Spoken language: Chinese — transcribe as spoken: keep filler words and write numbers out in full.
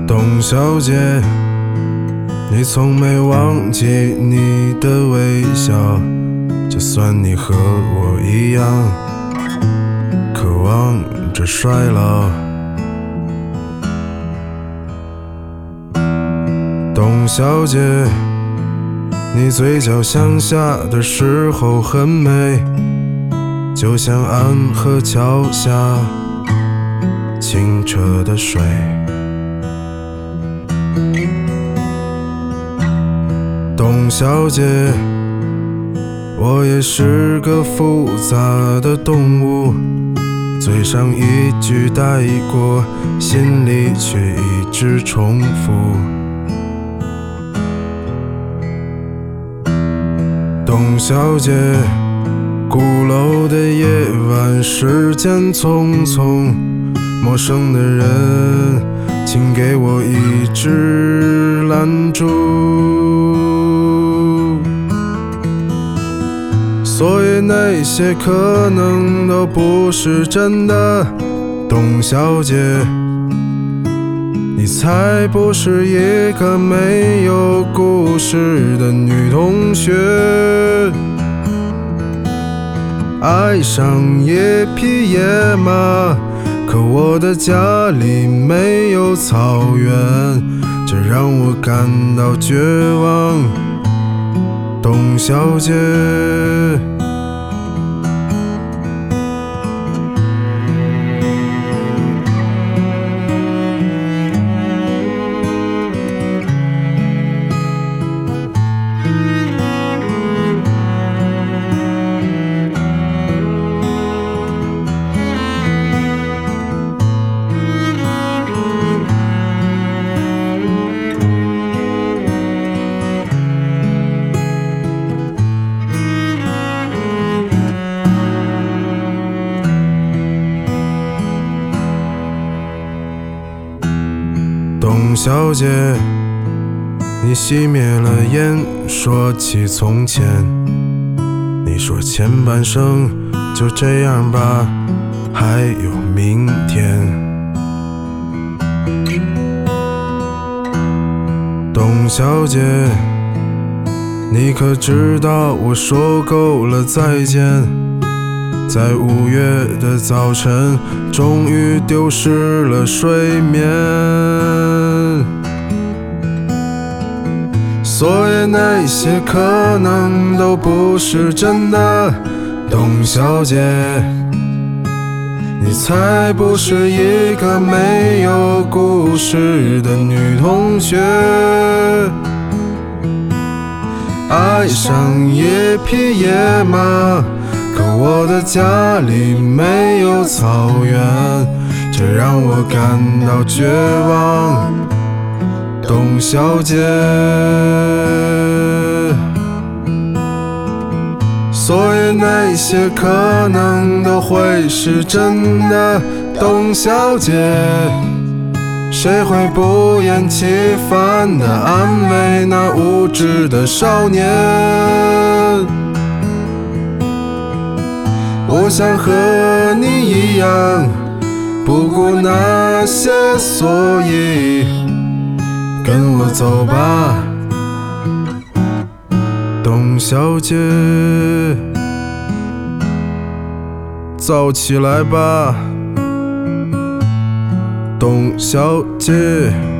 董小姐，你从没忘记你的微笑，就算你和我一样渴望着衰老。董小姐，你嘴角向下的时候很美，就像安河桥下清澈的水。董小姐，我也是个复杂的动物，嘴上一句带过，心里却一直重复。董小姐，鼓楼的夜晚，时间匆匆，陌生的人，请给我一支蜡烛。所以那些可能都不是真的，董小姐，你才不是一个没有故事的女同学。爱上一匹野马，可我的家里没有草原，这让我感到绝望。董小姐，董小姐，你熄灭了烟，说起从前，你说前半生就这样吧，还有明天。董小姐，你可知道我说够了再见，在五月的早晨，终于丢失了睡眠。所以那些可能都不是真的，董小姐，你才不是一个没有故事的女同学。爱上一匹野马，可我的家里没有草原，这让我感到绝望。董小姐，所以那些可能都会是真的，董小姐，谁会不厌其烦地安慰那无知的少年？我想和你一样，不顾那些所以，跟我走吧，董小姐，燥起来吧，董小姐。